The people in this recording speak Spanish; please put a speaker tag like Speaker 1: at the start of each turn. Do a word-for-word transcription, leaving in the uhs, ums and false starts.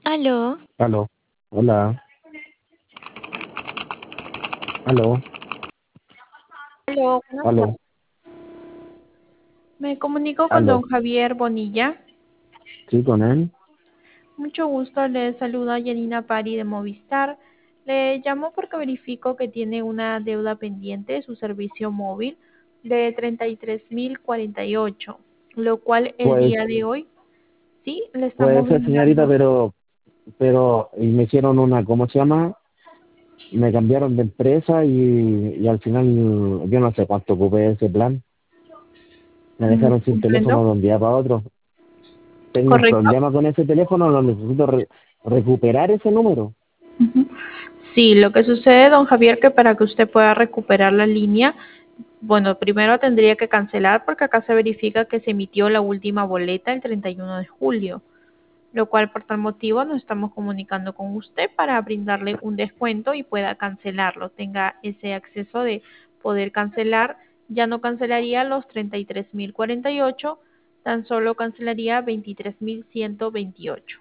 Speaker 1: Aló,
Speaker 2: Aló, hola, aló,
Speaker 1: Aló, buenas
Speaker 2: aló,
Speaker 1: tardes. Me comunico con don
Speaker 2: aló,
Speaker 1: Javier Bonilla.
Speaker 2: sí, con él.
Speaker 1: Mucho gusto, le saluda Yanina Pari de Movistar. Le llamo porque verifico que tiene una deuda pendiente de su servicio móvil de treinta y tres mil cuarenta y ocho, lo cual el
Speaker 2: Pues,
Speaker 1: día de hoy sí le
Speaker 2: puede
Speaker 1: estamos
Speaker 2: ser señorita,
Speaker 1: brindando.
Speaker 2: pero, pero y me hicieron una, ¿cómo se llama? Me cambiaron de empresa y, y al final yo no sé cuánto ocupé ese plan. Me
Speaker 1: Mm,
Speaker 2: dejaron sin teléfono
Speaker 1: comprendo.
Speaker 2: de un día para otro. Tengo un
Speaker 1: ¿Correcto?
Speaker 2: problema con ese teléfono, lo necesito re- recuperar ese número.
Speaker 1: Ujú. Sí, lo que sucede, don Javier, que para que usted pueda recuperar la línea, bueno, primero tendría que cancelar porque acá se verifica que se emitió la última boleta el treinta y uno de julio, lo cual por tal motivo nos estamos comunicando con usted para brindarle un descuento y pueda cancelarlo, tenga ese acceso de poder cancelar, ya no cancelaría los treinta y tres mil cuarenta y ocho, tan solo cancelaría veintitrés mil ciento veintiocho.